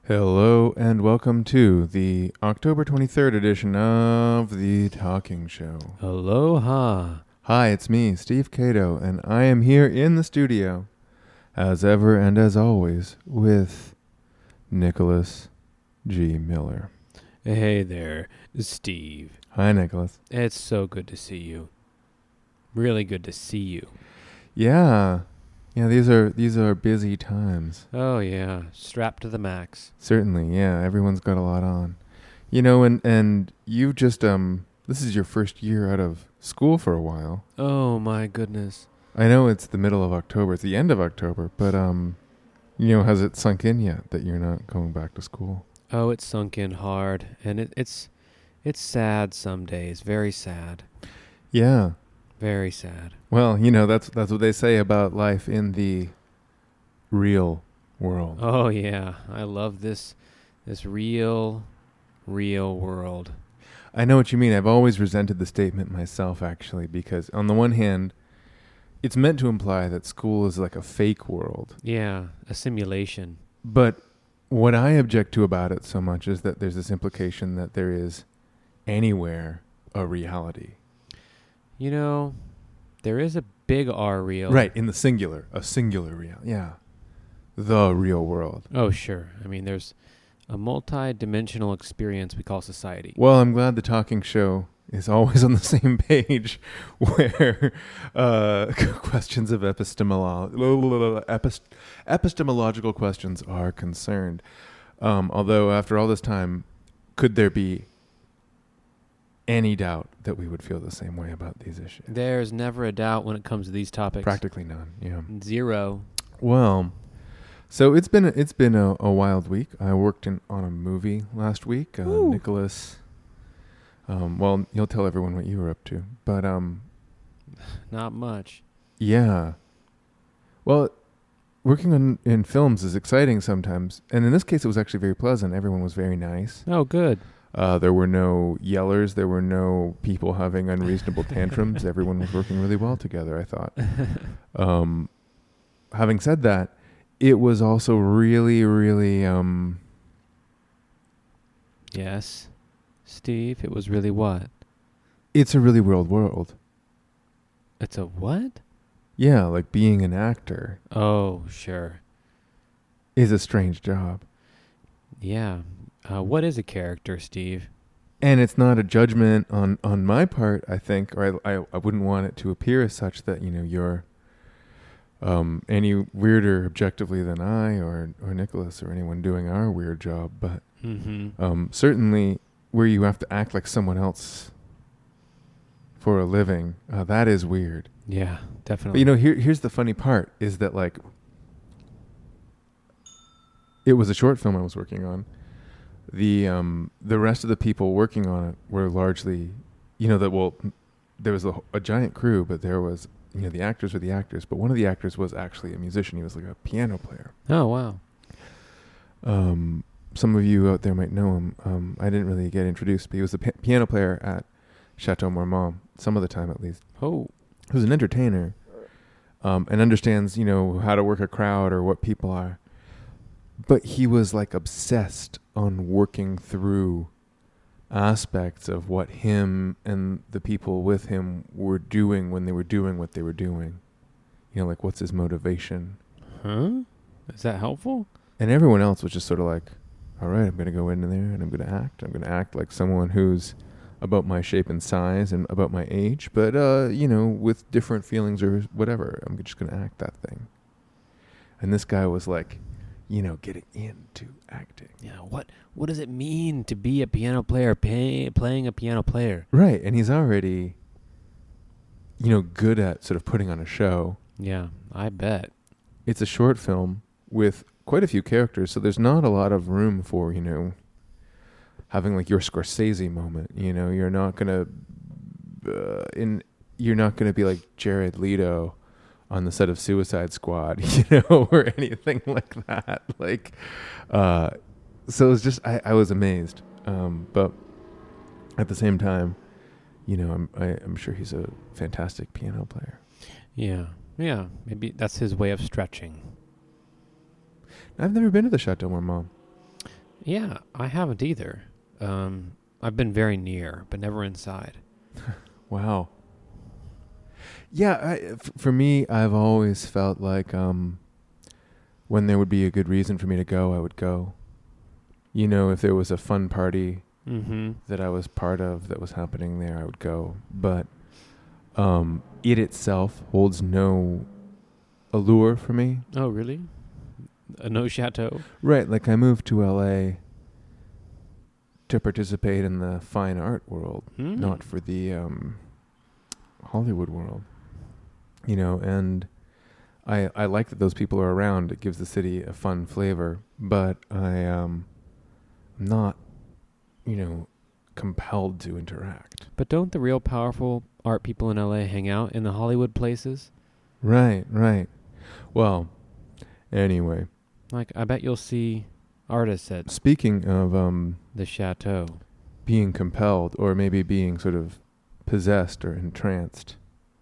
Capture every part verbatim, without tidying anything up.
Hello and welcome to the October twenty-third edition of The Talking Show. Aloha. Hi, it's me, Steve Cato, and I am here in the studio, as ever and as always, with Nicholas G. Miller. Hey there, Steve. Hi, Nicholas. It's so good to see you. Really good to see you. Yeah, yeah. These are these are busy times. Oh, yeah. Strapped to the max. Certainly, yeah. Everyone's got a lot on, you know. And and you just um. This is your first year out of school for a while. Oh, my goodness. I know it's the middle of October. It's the end of October, but um, you know, has it sunk in yet that you're not going back to school? Oh, it's sunk in hard, and it, it's it's sad some days. Very sad. Yeah. Very sad. Well, you know, that's that's what they say about life in the real world. Oh, yeah. I love this this real, real world. I know what you mean. I've always resented the statement myself, actually, because on the one hand, it's meant to imply that school is like a fake world. Yeah, a simulation. But what I object to about it so much is that there's this implication that there is anywhere a reality. You know, there is a big R real. Right, in the singular, a singular real. Yeah. The real world. Oh, sure. I mean, there's a multi-dimensional experience we call society. Well, I'm glad the Talking Show is always on the same page where uh, questions of epistemolo- epist- epistemological questions are concerned. Um, although, after all this time, could there be any doubt that we would feel the same way about these issues? There's never a doubt when it comes to these topics. Practically none, yeah. Zero. Well, so it's been it's been a, a wild week. I worked in, on a movie last week. Uh, Nicholas, um, well, you'll tell everyone what you were up to, but um, Not much. yeah. Well, working on in films is exciting sometimes, and in this case, it was actually very pleasant. Everyone was very nice. Oh, good. Uh, there were no yellers. There were no people having unreasonable tantrums. Everyone was working really well together, I thought. Um, having said that, it was also really, really... Um, Yes. Steve, it was really what? it's a really world world. It's a what? Yeah, like being an actor Oh, sure. is a strange job. Yeah. Uh, what is a character, Steve? And it's not a judgment on, on my part, I think, or I, I, I wouldn't want it to appear as such that, you know, you're um, any weirder objectively than I or, or Nicholas or anyone doing our weird job. But Mm-hmm. um, certainly where you have to act like someone else for a living, uh, that is weird. Yeah, But, definitely. you know, here here's the funny part is that, like, it was a short film I was working on. The um the rest of the people working on it were largely, you know, that well, there was a, a giant crew, but there was, you know, the actors were the actors, but one of the actors was actually a musician. He was like a piano player. Oh, wow. Um, some of you out there might know him. Um, I didn't really get introduced, but he was the pi- piano player at Chateau Marmont, some of the time at least. Oh, He was an entertainer, um, and understands, you know, how to work a crowd or what people are. But he was like obsessed on working through aspects of what him and the people with him were doing when they were doing what they were doing. You know, like, what's his motivation? huh? Is that helpful? And everyone else was just sort of like, all right, I'm going to go in there and I'm going to act. I'm going to act like someone who's about my shape and size and about my age, but, uh, you know, with different feelings or whatever. I'm just going to act that thing. And this guy was like, you know, getting into acting. Yeah. What What does it mean to be a piano player, pay, playing a piano player? Right. And he's already, you know, good at sort of putting on a show. Yeah, I bet. It's a short film with quite a few characters, so there's not a lot of room for, you know, having like your Scorsese moment. You know, you're not gonna uh, in you're not gonna be like Jared Leto on the set of Suicide Squad, you know, or anything like that. Like, uh, so it was just I, I was amazed, um, but at the same time, you know, I'm I, I'm sure he's a fantastic piano player. Yeah. Yeah. Maybe that's his way of stretching. I've never been to the Chateau Marmont. Yeah, I haven't either. Um, I've been very near, but never inside. Wow. Yeah, I, f- for me, I've always felt like um, when there would be a good reason for me to go, I would go. You know, if there was a fun party Mm-hmm. that I was part of that was happening there, I would go. But um, it itself holds no allure for me. Oh, really? A no chateau? Right, like I moved to L A to participate in the fine art world, Hmm. not for the um, Hollywood world. You know, and I I like that those people are around. It gives the city a fun flavor, but I um I'm not, you know, compelled to interact. But don't the real powerful art people in L A hang out in the Hollywood places? Right, right. Well, anyway, Like, I bet you'll see artists at speaking of um the chateau. being compelled or maybe being sort of possessed or entranced,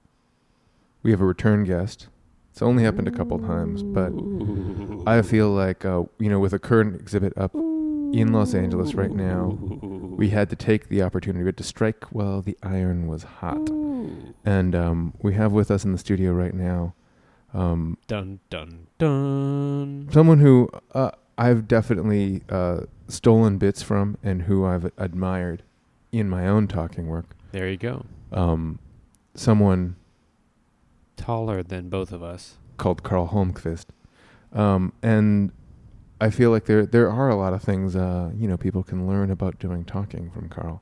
we have a return guest. It's only happened a couple times, but I feel like, uh, you know, with a current exhibit up in Los Angeles right now, we had to take the opportunity. We had to strike while the iron was hot. And um, we have with us in the studio right now um, Dun, dun, dun. someone who uh, I've definitely uh, stolen bits from and who I've admired in my own talking work. There you go. Um, someone Taller than both of us. called Carl Holmqvist. Um, and I feel like there there are a lot of things, uh, you know, people can learn about doing talking from Carl.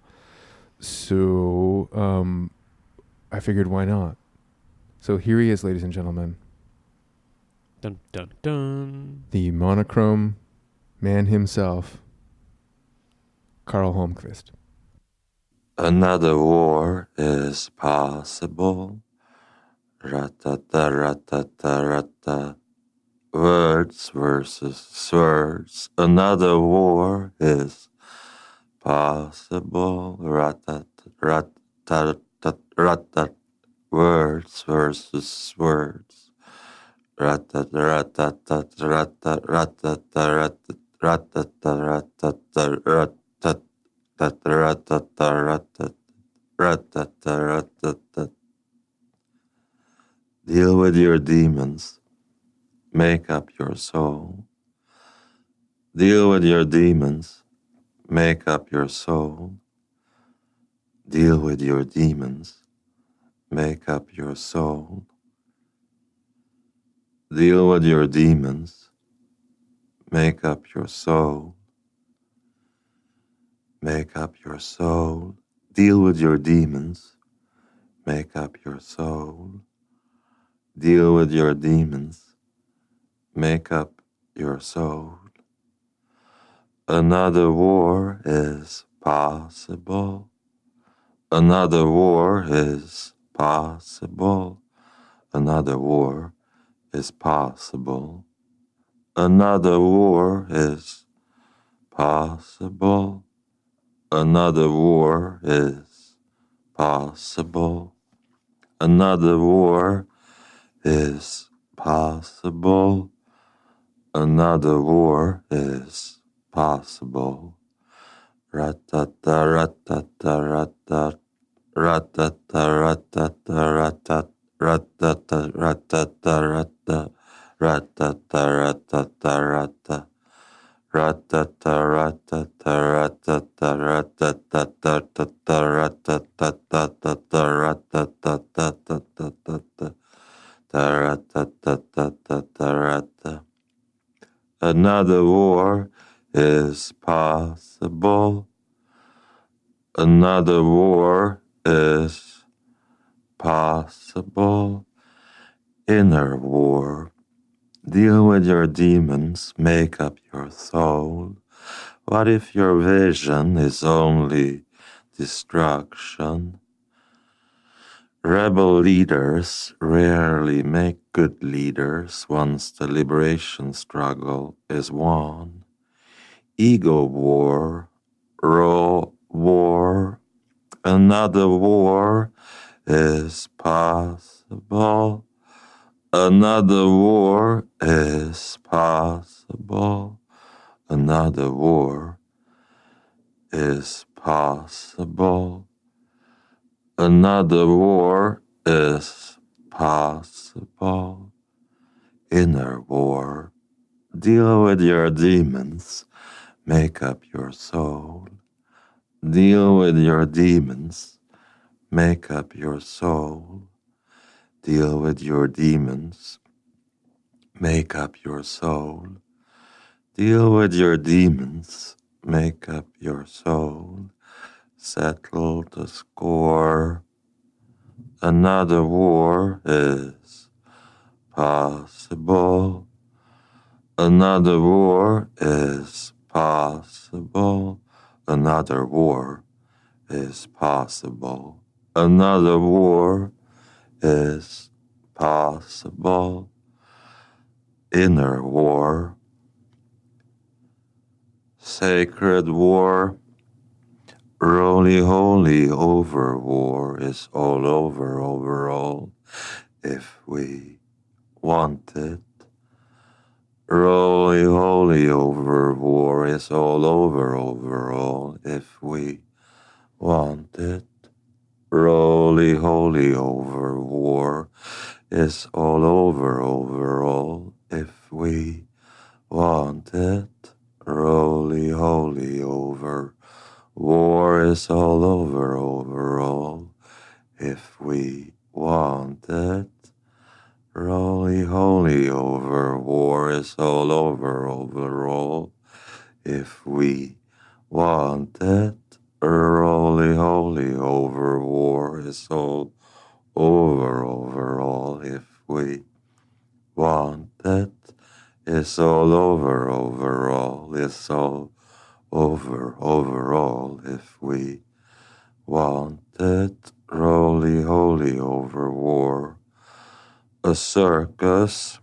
So um, I figured, why not? So here he is, ladies and gentlemen, Dun, dun, dun. the monochrome man himself, Carl Holmqvist. Another war is possible. Ratata, ratata, rata. Words versus words. Another war is possible. Ratat, ratat, ratat. Words versus words. Ratat, ratat, ratat, ratat, ratat, ratat, ratat, ratat, ratat, ratat, ratat, ratat. Deal with your demons. Make up your soul. Deal with your demons. Make up your soul. Deal with your demons. Make up your soul. Deal with your demons. Make up your soul. Make up your soul. Deal with your demons. Make up your soul. Deal with your demons. Make up your soul. Another war is possible. Another war is possible. Another war is possible. Another war is possible. Another war is possible. Another war is possible. Another war is possible. Ratata, ratata, ratat, ratata, ratata, ratat, ratata, ratata, rata, ratata, ratata, rata, ratata, ratata, ratata, ratata, ratata. Another war is possible. Another war is possible. Inner war. Deal with your demons, make up your soul. What if your vision is only destruction? Rebel leaders rarely make good leaders once the liberation struggle is won. Ego war, raw war, another war is possible. Another war is possible. Another war is possible. Another war is possible. Inner war. Deal with your demons. Make up your soul. Deal with your demons. Make up your soul. Deal with your demons. Make up your soul. Deal with your demons. Make up your soul. Settle the score. Another war is possible. Another war is possible. Another war is possible. Another war is possible. Inner war. Sacred war. Roly holy over war is all over overall if we want it. Roly holy over war is all over overall if we want it. Roly holy over war is all over overall if we want it. Roly holy over war is all over overall if we want it. Roly holy over war is all over overall if we want it. Roly holy over war is all over overall if we want it. It's all over overall. It's all over overall if we want it. Roly holy over war. A circus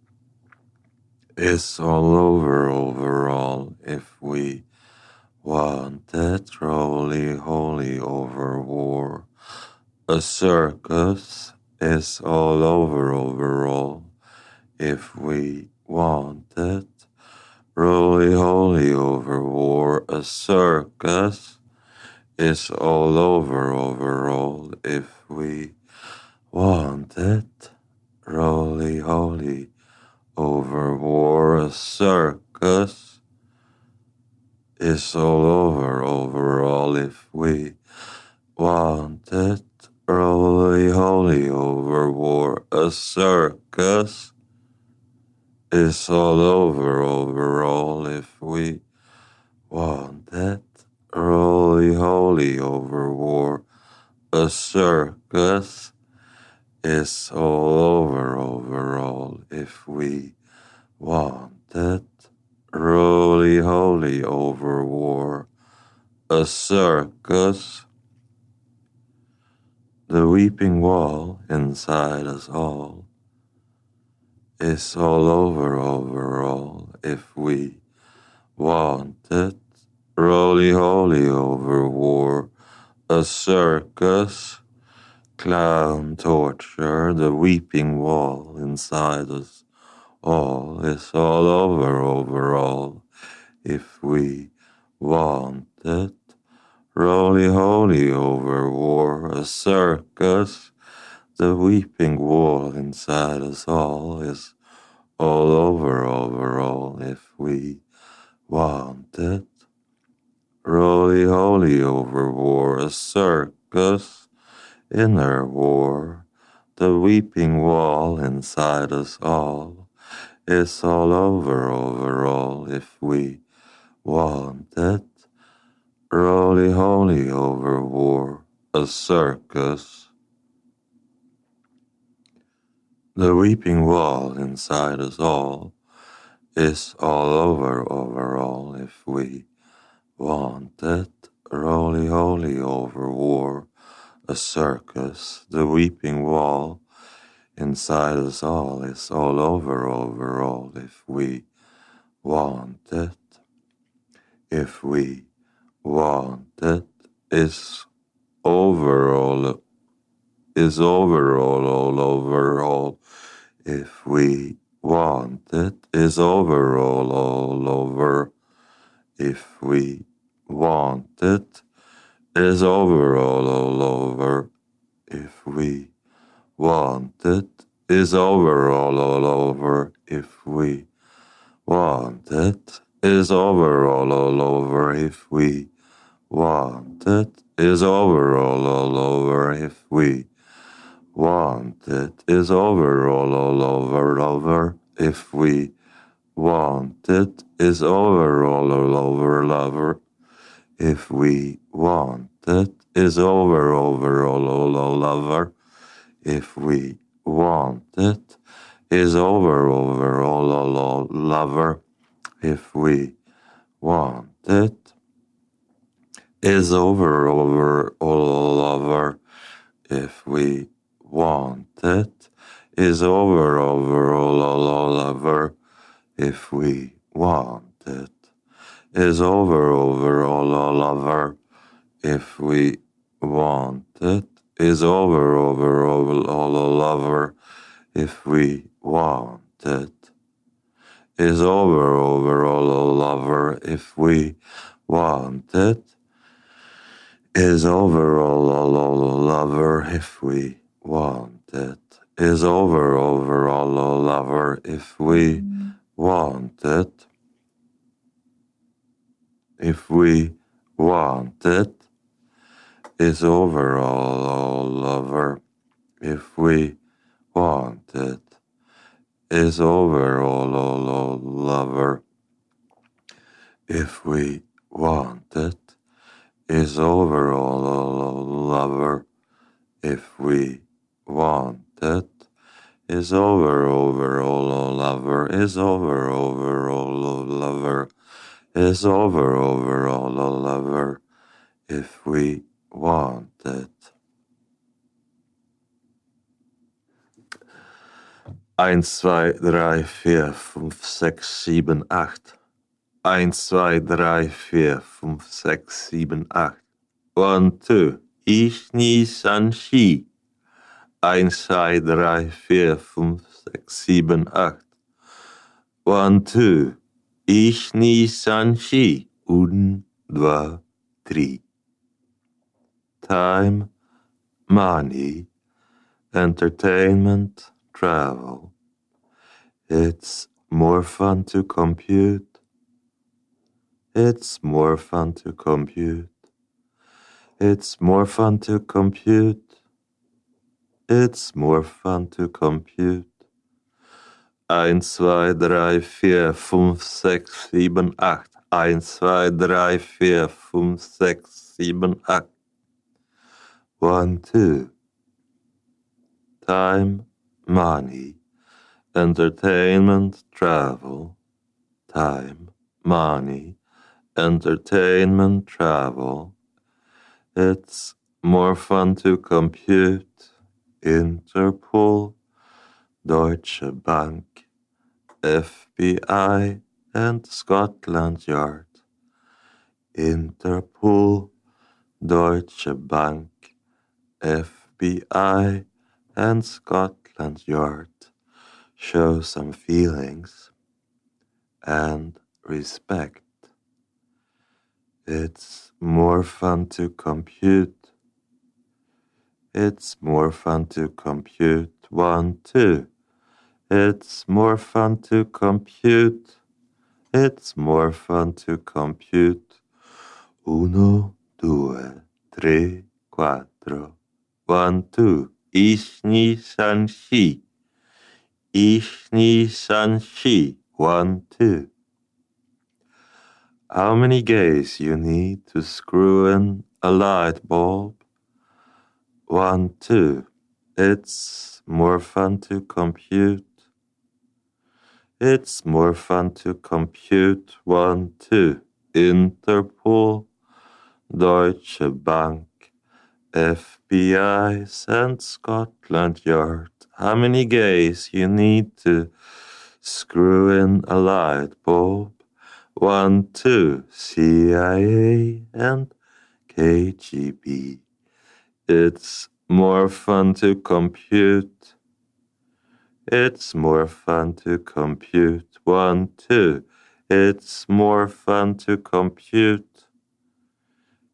is all over overall if we want it. Roly holy over war. A circus is all over overall if we want it. Roly holy over war. A circus is all over overall if we want it. Roly holy over war. A circus is all over overall if we want it. Roly holy over war. A circus is all over overall if we want it. Roly holy over war. A circus is all over overall if we want it. Roly holy over war. A circus. The weeping wall inside us all is all over overall if we want it. Roly holy over war. A circus. Clown torture. The weeping wall inside us all is all over overall if we want it. Roly holy over war. A circus. The weeping wall inside us all is all over overall if we want it. Roly holy over war. A circus. Inner war. The weeping wall inside us all is all over overall if we want it. Roly holy over war. A circus. The weeping wall inside us all is all over overall if we want it. Roly holy over war. A circus. The weeping wall inside us all is all over overall if we want it. If we want it is overall is overall all over all if we want it is overall all over if we want it is over all, all over. If we want it is over all, all over. If we want it is over all, all over. If we want it is over all, all over. If we want it is over all, all over, over. If we want it is over all, all over, lover. If we want it is over, over all, all, all over. If we want it is over, over all, all, all lover. If we want it is over, over all, all lover. If we want it is over, over all, all, all lover. If we want it is over, over all, all lover. If we want it is over, over all, all, all lover. If we want it is over, over all, all lover. If we want it is over all, all, all lover. If we want it is over, over all, all lover. If we want it, if we want it is over all, all lover. If we want it is over all, all, all lover. If we want it is over all, all, all lover. If we want it is over, over all, all lover. Is over, over all, all lover. Is over, over all, all lover. If we want it. Eins, zwei, drei, vier, fünf, sechs, sieben, acht. Eins, zwei, drei, vier, fünf, sechs, sieben, acht. One, two. Ich, ni, san, shi. Eins, zwei, drei, vier, fünf, sechs, sieben, acht. One, two. Ich, ni, san, shi. Un, dva, tri. Time, money, entertainment, travel. It's more fun to compute. It's more fun to compute. It's more fun to compute. It's more fun to compute. Eins, zwei, drei, vier, fünf, sechs, sieben, acht. Eins, zwei, drei, vier, fünf, sechs, sieben, acht. One, two. Time, money, entertainment, travel. Time, money, entertainment, travel. It's more fun to compute. Interpol, Deutsche Bank, F B I, and Scotland Yard. Interpol, Deutsche Bank, F B I, and Scotland Yard show some feelings and respect. It's more fun to compute. It's more fun to compute. One, two. It's more fun to compute. It's more fun to compute. Uno, due, tre, quattro. One, two. Ich, ni, san, shi. Ich, ni, san, shi. One, two. How many gays you need to screw in a light bulb? One, two. It's more fun to compute. It's more fun to compute. One, two. Interpol, Deutsche Bank, F B I, and Scotland Yard. How many gays you need to screw in a light bulb? One, two. C I A and K G B. It's more fun to compute. It's more fun to compute. One, two. It's more fun to compute.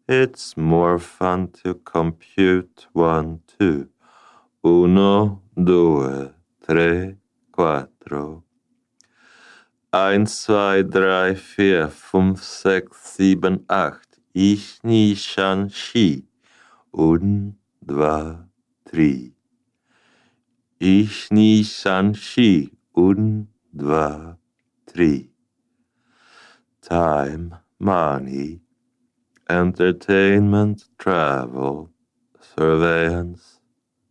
It's more fun to compute one, two. Uno, due, tre, quattro. Eins, zwei, drei, vier, fünf, sechs, sieben, acht. Ich, ni, shan, shi. Un, dva, tri. Ich, ni, shan, shi. Un, dva, tri. Time, money, entertainment, travel, surveillance.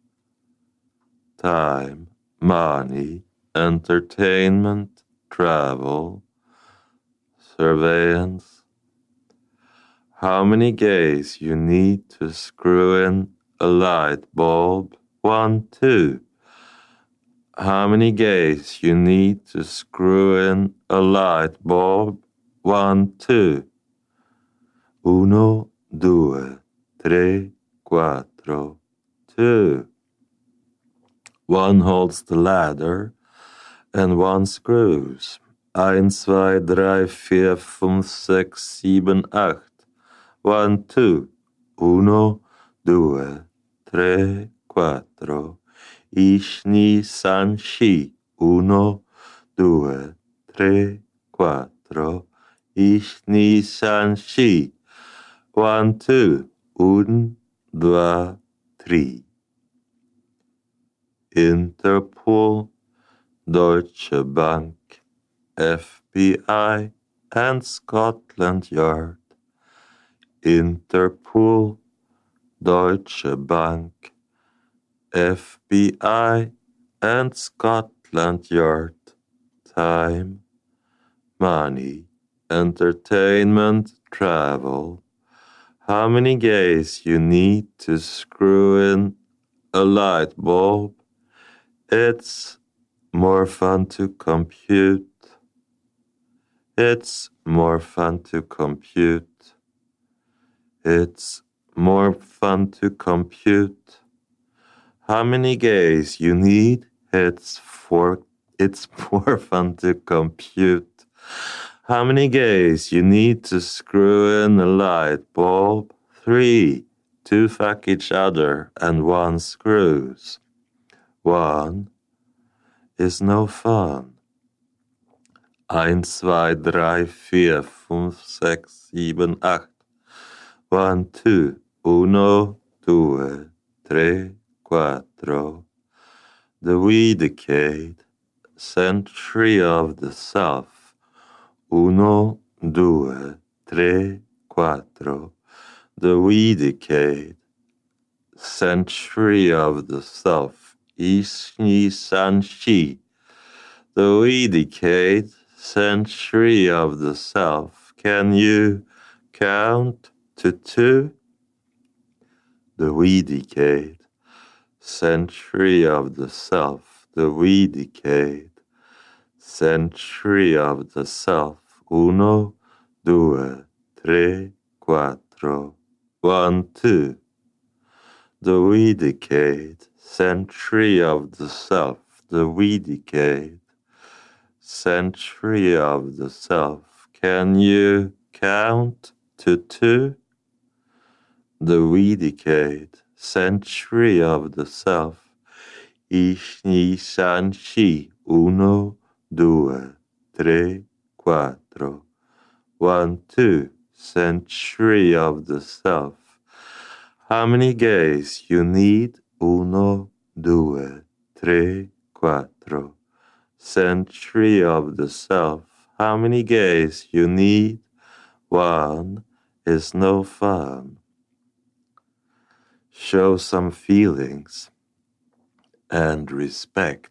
Time, money, entertainment, travel, surveillance. How many gays you need to screw in a light bulb? One, two. How many gays you need to screw in a light bulb? One, two. Uno, due, tre, quattro, two. One holds the ladder and one screws. Eins, zwei, drei, vier, fünf, sechs, sieben, acht. One, two. Uno, due, tre, quattro. Ich, ni, san, shi. Uno, due, tre, quattro. Ich, ni, san, shi. One, two. Un, dva, tri. Interpol, Deutsche Bank, F B I, and Scotland Yard. Interpol, Deutsche Bank, F B I, and Scotland Yard. Time, money, entertainment, travel. How many gays you need to screw in a light bulb? It's more fun to compute. It's more fun to compute. It's more fun to compute. How many gays you need? It's for it's more fun to compute. How many gays you need to screw in a light bulb? Three. Two fuck each other and one screws. One is no fun. Eins, zwei, drei, vier, fünf, sechs, sieben, acht. One, two. Uno, due, tre, quattro. The we decade, century of the self. Uno, due, tre, quattro. The we decade, century of the self. Ich, ni, san, shi. The we decade, century of the self. Can you count to two? The we decade, century of the self. The we decade, century of the self. Uno, due, tre, quattro. One, two. The we decade, century of the self. The we decade, century of the self. Can you count to two? The we decade, century of the self. Ich, ni, san, shi. Uno, due, tre, quattro. One, two. Century of the self. How many gays you need? Uno, due, tre, quattro. Century of the self. How many gays you need? One is no fun. Show some feelings and respect.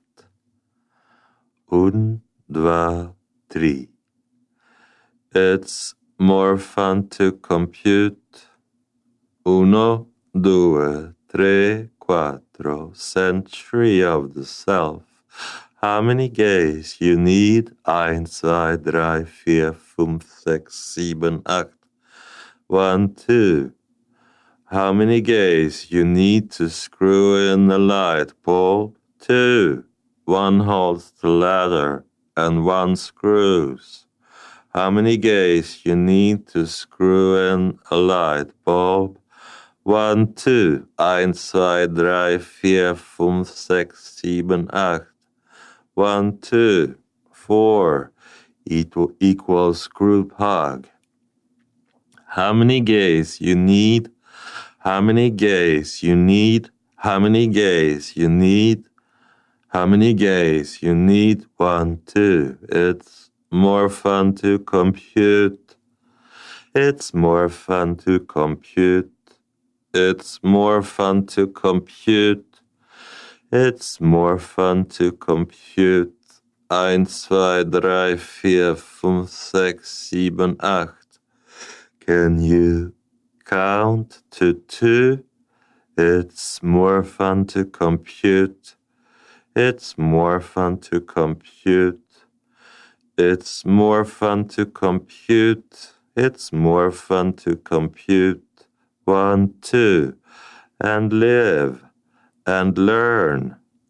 Un, dva, tri. It's more fun to compute. Uno, due, tre, quattro. Century of the self. How many gays you need? Eins, zwei, drei, vier, fünf, sechs, sieben, acht. One, two. How many gays you need to screw in the light bulb? Two. One holds the ladder and one screws. How many gays you need to screw in a light bulb? One, two, eins, zwei, drei, vier, fünf, sechs, sieben, acht. One, two, four, equal, equals group hug. How many gays you need? How many gays you need? How many gays you need? How many gays you need? One, two. It's more fun to compute. It's more fun to compute. It's more fun to compute. It's more fun to compute. Eins, zwei, drei, vier, fünf, sechs, sieben, acht. Can you count to two? It's more fun to compute. It's more fun to compute. It's more fun to compute. It's more fun to compute. One, two, and live and learn.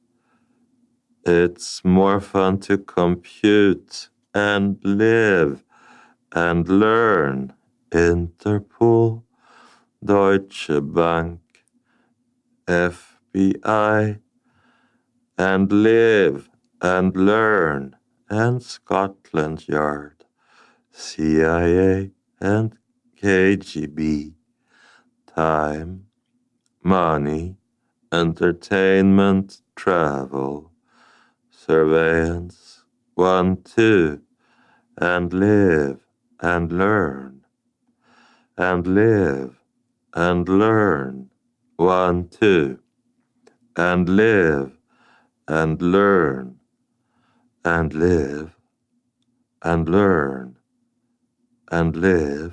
It's more fun to compute and live and learn. Interpol, Deutsche Bank, F B I, and live and learn, and Scotland Yard, C I A and K G B. Time, money, entertainment, travel, surveillance, one, two, and live and learn, and live and learn, one, two, and live and learn, and live and learn, and live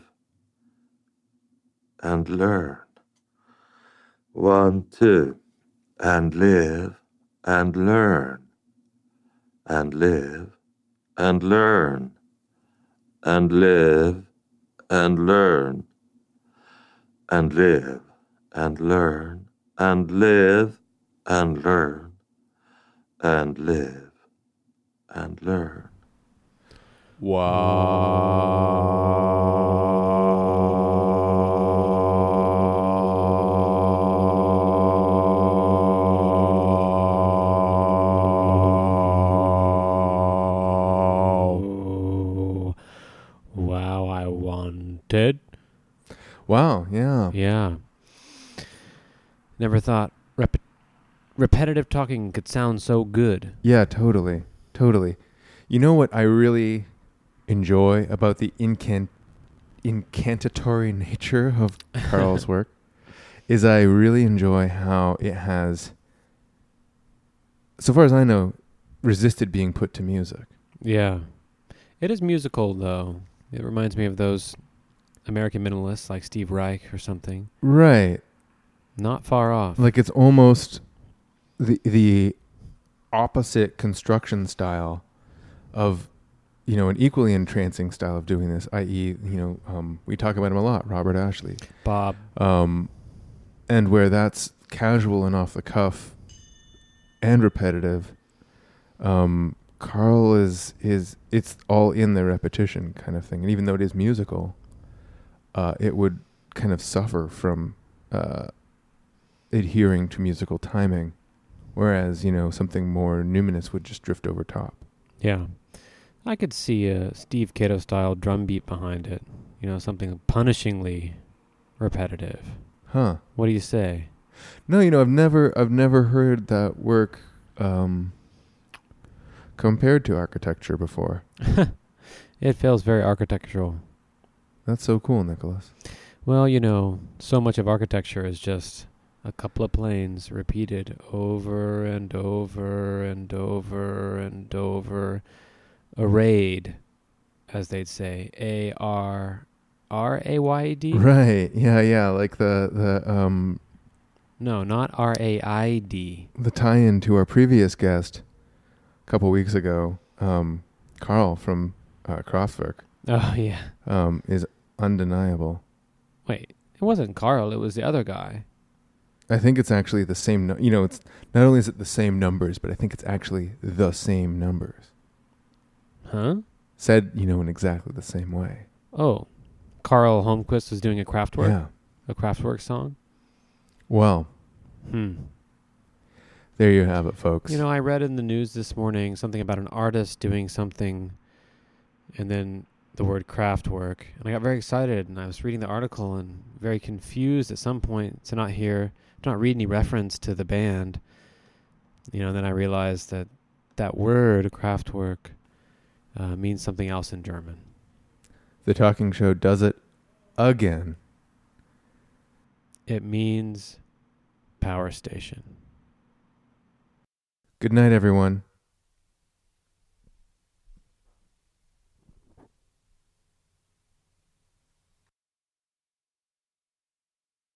and learn. One, two, and live and learn, and live and learn, and live and learn, and live and learn, and live and learn, and live and learn. Wow. Wow, I wanted. Wow, yeah. Yeah. Never thought rep- repetitive talking could sound so good. Yeah, totally. Totally. You know what I really enjoy about the incant- incantatory nature of Carl's work is I really enjoy how it has, so far as I know, resisted being put to music. Yeah. It is musical, though. It reminds me of those American minimalists like Steve Reich or something. Right. Not far off. Like it's almost the the opposite construction style of, you know, an equally entrancing style of doing this, that is, you know, um, we talk about him a lot, Robert Ashley. Bob. Um, and where that's casual and off the cuff and repetitive, um, Carl is, is, it's all in the repetition kind of thing. And even though it is musical, uh, it would kind of suffer from uh, adhering to musical timing. Whereas, you know, something more numinous would just drift over top. Yeah. I could see a Steve Cato style drum beat behind it. You know, something punishingly repetitive. Huh. What do you say? No, you know, I've never I've never heard that work um, compared to architecture before. It feels very architectural. That's so cool, Nicholas. Well, you know, so much of architecture is just a couple of planes repeated over and over and over and over, arrayed, as they'd say, A R R A Y E D? Right. Yeah, yeah. Like the the um No, not R A I D. the tie-in to our previous guest a couple weeks ago, um, Carl from uh, Kraftwerk, Oh, yeah. um, is undeniable. Wait, it wasn't Carl, it was the other guy. I think it's actually the same. No- you know, it's not only is it the same numbers, but I think it's actually the same numbers. Huh? said, you know, in exactly the same way. Oh, Carl Holmquist was doing a Kraftwerk, Yeah. a Kraftwerk song. Well, Hmm. there you have it, folks. You know, I read in the news this morning something about an artist doing something, and then the word Kraftwerk, and I got very excited, and I was reading the article and very confused at some point to not hear, to not read any reference to the band. You know, then I realized that that word Kraftwerk uh, means something else in German. The Talking Show does it again. It means power station. Good night, everyone.